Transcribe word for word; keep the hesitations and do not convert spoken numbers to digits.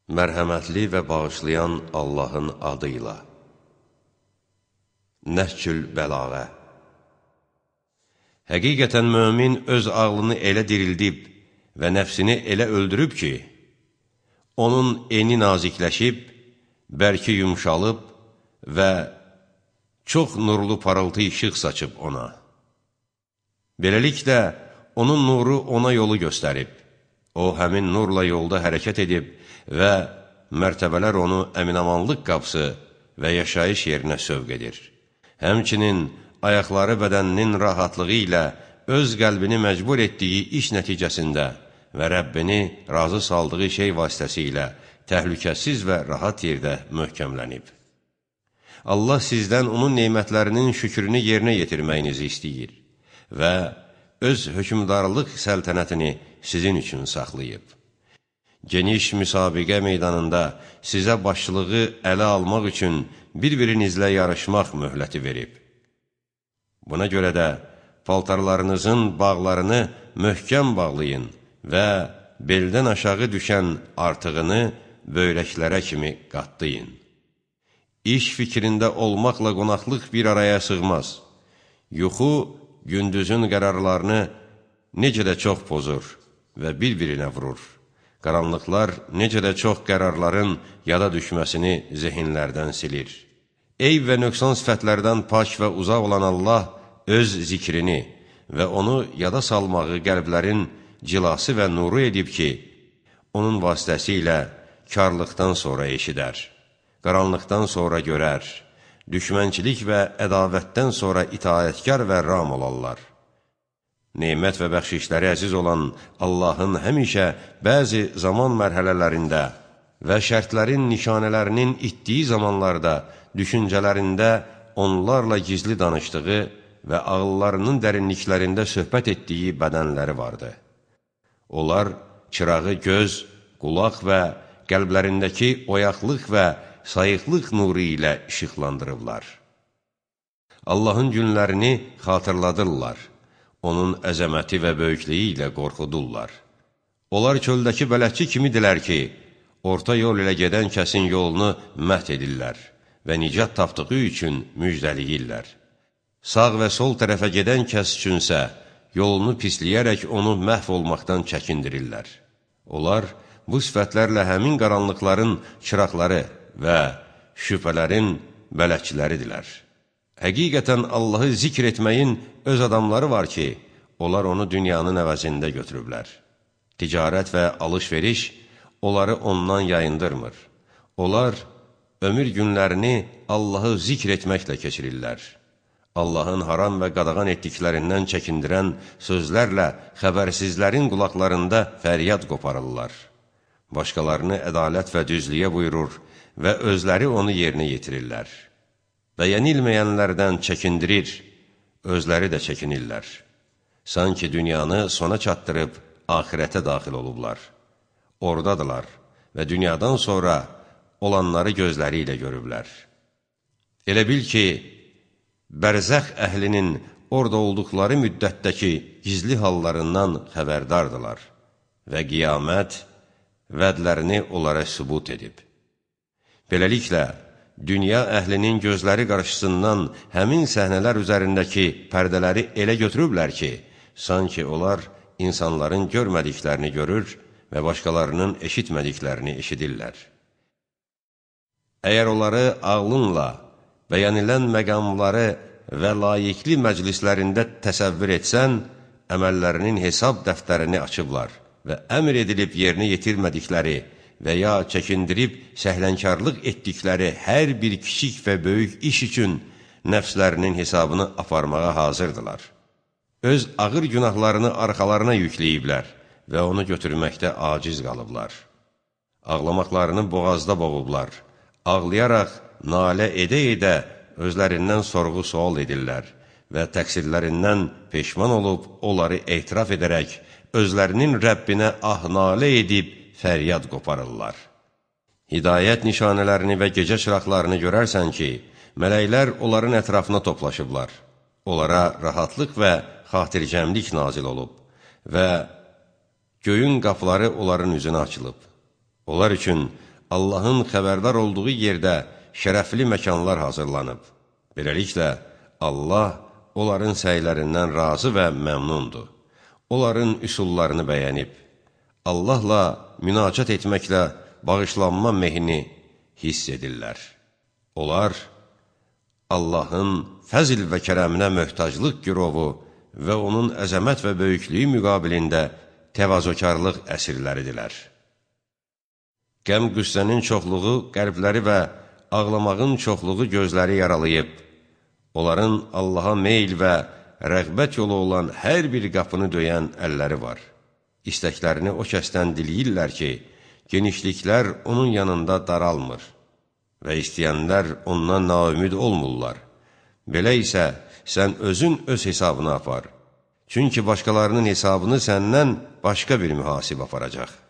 Mərhəmətli və bağışlayan Allahın adıyla. Nəhcül Bəlağə. Həqiqətən mömin öz ağlını elə dirildib və nəfsini elə öldürüb ki, onun eni nazikləşib, bərki yumşalıb və çox nurlu parıltı işıq saçıb ona. Beləliklə, onun nuru ona yolu göstərib. O, həmin nurla yolda hərəkət edib və mərtəbələr onu əminamanlıq qapısı və yaşayış yerinə sövq edir. Həmçinin ayaqları bədəninin rahatlığı ilə öz qəlbini məcbur etdiyi iş nəticəsində və Rəbbini razı saldığı şey vasitəsilə təhlükəsiz və rahat yerdə möhkəmlənib. Allah sizdən onun neymətlərinin şükrünü yerinə yetirməyinizi istəyir və öz hökmdarlıq səltənətini sizin üçün saxlayıb. Geniş müsabiqə meydanında sizə başçılığı ələ almaq üçün bir-birinizlə yarışmaq möhləti verib. Buna görə də paltarlarınızın bağlarını möhkəm bağlayın və beldən aşağı düşən artığını böyrəklərə kimi qatlayın. İş fikrində olmaqla qonaqlıq bir araya sığmaz. Yuxu gündüzün qərarlarını necə də çox pozur və bir-birinə vurur. Qaranlıqlar necə də çox qərarların yada düşməsini zehinlərdən silir. Eyb və nöqsan sifətlərdən pak və uzaq olan Allah öz zikrini və onu yada salmağı qəlblərin cilası və nuru edib ki, onun vasitəsilə karlıqdan sonra eşidər, qaranlıqdan sonra görər, düşmənçilik və ədavətdən sonra itaətkar və ram olarlar. Neymət və bəxşişləri əziz olan Allahın həmişə bəzi zaman mərhələlərində və şərtlərin nişanələrinin itdiyi zamanlarda düşüncələrində onlarla gizli danışdığı və ağıllarının dərinliklərində söhbət etdiyi bədənləri vardı. Onlar çırağı göz, qulaq və qəlblərindəki oyaqlıq və sayıqlıq nuru ilə işıqlandırırlar. Allahın günlərini xatırladırlar. Onun əzəməti və böyüklüyü ilə qorxudurlar. Onlar çöldəki bələdçi kimidilər ki, orta yol ilə gedən kəsin yolunu məhv edirlər və nicat tapdığı üçün müjdəliyirlər. Sağ və sol tərəfə gedən kəs üçünsə, yolunu pisləyərək onu məhv olmaqdan çəkindirirlər. Onlar bu sifətlərlə həmin qaranlıqların çıraqları və şübhələrin bələdçiləridirlər. Həqiqətən Allahı zikr etməyin öz adamları var ki, onlar onu dünyanın əvəzində götürüblər. Ticarət və alış-veriş onları ondan yayındırmır. Onlar ömür günlərini Allahı zikr etməklə keçirirlər. Allahın haram və qadağan etdiklərindən çəkindirən sözlərlə xəbərsizlərin qulaqlarında fəryad qoparırlar. Başqalarını ədalət və düzlüyə buyurur və özləri onu yerinə yetirirlər. Və yenilməyənlərdən çəkindirir, özləri də çəkinirlər. Sanki dünyanı sona çatdırıb, axirətə daxil olublar. Oradadılar və dünyadan sonra olanları gözləri ilə görüblər. Elə bil ki, bərzəx əhlinin orada olduqları müddətdəki gizli hallarından xəbərdardılar və qiyamət vədlərini onlara sübut edib. Beləliklə, dünya əhlinin gözləri qarşısından həmin səhnələr üzərindəki pərdələri elə götürüblər ki, sanki onlar insanların görmədiklərini görür və başqalarının eşitmədiklərini eşidirlər. Əgər onları ağlınla bəyənilən məqamları və layiqli məclislərində təsəvvür etsən, əməllərinin hesab dəftərini açıblar və əmr edilib yerinə yetirmədikləri və ya çəkindirib səhlənkarlıq etdikləri hər bir kiçik və böyük iş üçün nəfslərinin hesabını aparmağa hazırdılar. Öz ağır günahlarını arxalarına yükləyiblər və onu götürməkdə aciz qalıblar. Ağlamaqlarını boğazda boğublar, ağlayaraq, nalə edə-edə özlərindən sorğu-sual edirlər və təqsirlərindən peşman olub, onları etiraf edərək, özlərinin Rəbbinə ah-nalə edib, fəryad qoparırlar. Hidayət nişanələrini və gecə çıraqlarını görərsən ki, mələklər onların ətrafına toplaşıblar. Onlara rahatlıq və xatircəmlik nazil olub və göyün qapıları onların üzünə açılıb. Onlar üçün Allahın xəbərdar olduğu yerdə şərəfli məkanlar hazırlanıb. Beləliklə, Allah onların səylərindən razı və məmnundur. Onların üsullarını bəyənib. Allahla münacat etməklə bağışlanma mehini hiss edirlər. Onlar Allahın fəzil və kərəminə möhtaclıq gürovu və onun əzəmət və böyüklüyü müqabilində təvazökarlıq əsirləridirlər. Qəm-qüssənin çoxluğu qəlbləri və ağlamağın çoxluğu gözləri yaralayıb, onların Allaha meyl və rəğbət yolu olan hər bir qapını döyən əlləri var. İstəklərini o kəsdən diləyirlər ki, genişliklər onun yanında daralmır və istəyənlər ondan naümid olmurlar. Belə isə sən özün öz hesabını apar. Çünki başqalarının hesabını səndən başqa bir mühasib aparacaq.